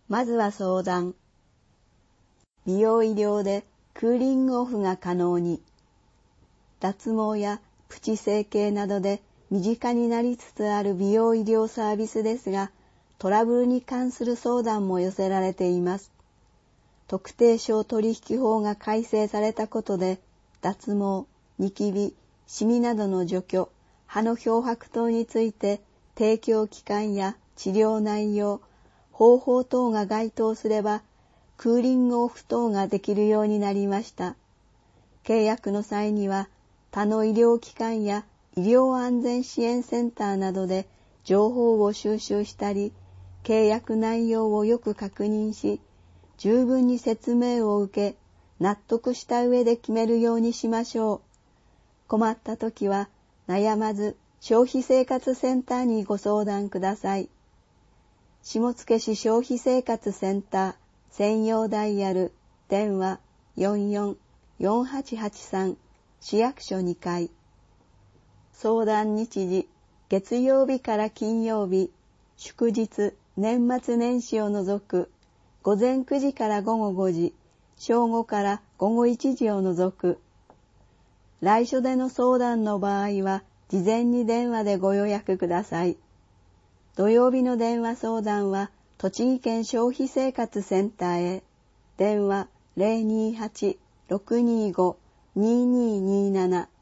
まずは相談。美容医療でクーリングオフが可能に。脱毛やプチ整形などで身近になりつつある美容医療サービスですが、トラブルに関する相談も寄せられています。特定商取引法が改正されたことで、脱毛、ニキビ、シミなどの除去、歯の漂白等について提供期間や治療内容、方法等が該当すれば、クーリングオフ等ができるようになりました。契約の際には、他の医療機関や医療安全支援センターなどで情報を収集したり、契約内容をよく確認し、十分に説明を受け、納得した上で決めるようにしましょう。困ったときは、悩まず消費生活センターにご相談ください。下野市消費生活センター専用ダイヤル電話44-4883市役所2階。相談日時月曜日から金曜日、祝日年末年始を除く午前9時から午後5時、正午から午後1時を除く。来所での相談の場合は事前に電話でご予約ください。土曜日の電話相談は栃木県消費生活センターへ。電話 028-625-2227